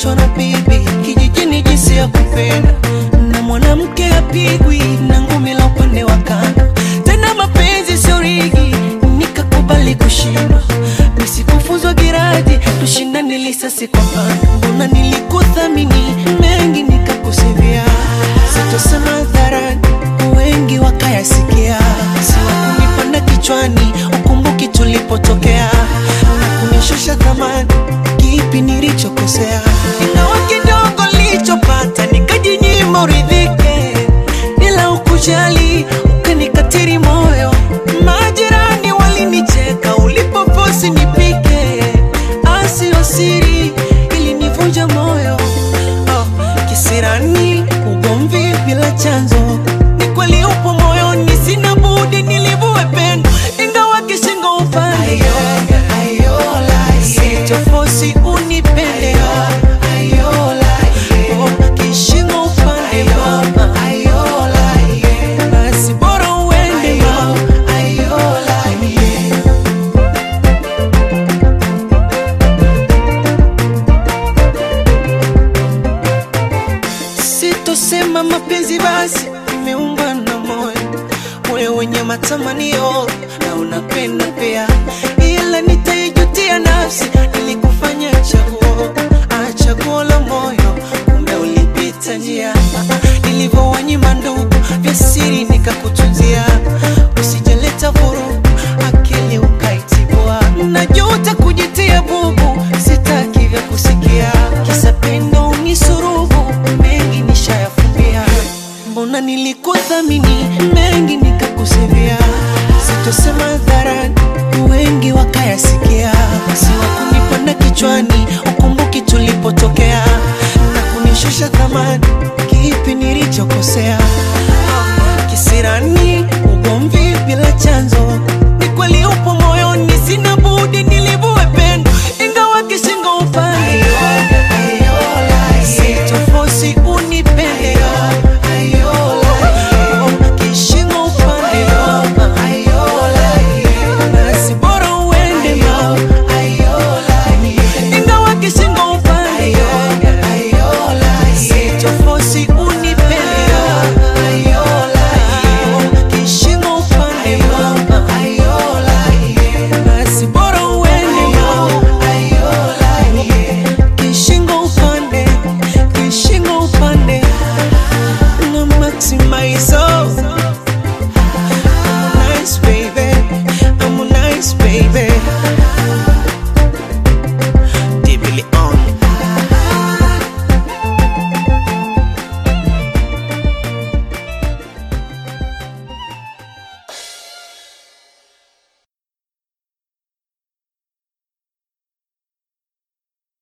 kuachwa na bibi, kijijini jinsi ya kupenda, na mwanamke apigwi na ngumi la upande wa kando. Tena mapenzi sio rigi, nikakubali kushindwa. Nisikufuzwa giradi, tushindane lisasi kwa pando. Mbona nilikuthamini mengi nikakusivia, sitosema hadharani wengi wakayasikia. Siwa kunipanda kichwani, ukumbuki tulipotokea, na kunishusha thamani, kipi nilichokosea? Ingawa kidogo nilichopata nikajinyima uridhike, ila ukujali ukanikatiri moyo. Majirani walinicheka ulipofosi nipike, asio siri ilinivunja moyo. Kisirani ugomvi bila chanzo, ni kweli upo moyoni, sina budi nilivue pendo, ingawa kishingo upande. Sitofosi unipende, kishingo upande mama, basi bora uende mama. Sitosema mapenzi basi imeungwa na moyo, moyo wenye matamanio na unapenda pia,